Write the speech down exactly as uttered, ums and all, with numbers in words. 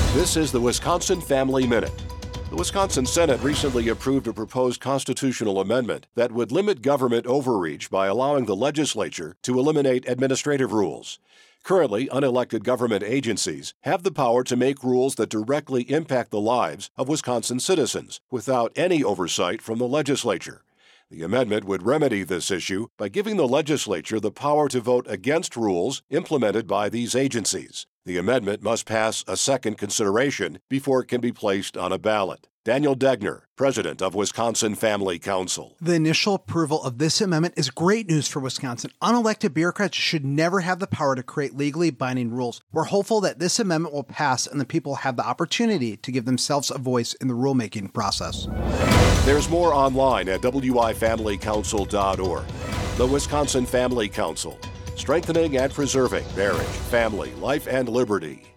This is the Wisconsin Family Minute. The Wisconsin Senate recently approved a proposed constitutional amendment that would limit government overreach by allowing the legislature to eliminate administrative rules. Currently, unelected government agencies have the power to make rules that directly impact the lives of Wisconsin citizens without any oversight from the legislature. The amendment would remedy this issue by giving the legislature the power to vote against rules implemented by these agencies. The amendment must pass a second consideration before it can be placed on a ballot. Daniel Degner, president of Wisconsin Family Council. The initial approval of this amendment is great news for Wisconsin. Unelected bureaucrats should never have the power to create legally binding rules. We're hopeful that this amendment will pass and the people have the opportunity to give themselves a voice in the rulemaking process. There's more online at w i family council dot org. The Wisconsin Family Council, strengthening and preserving marriage, family, life, and liberty.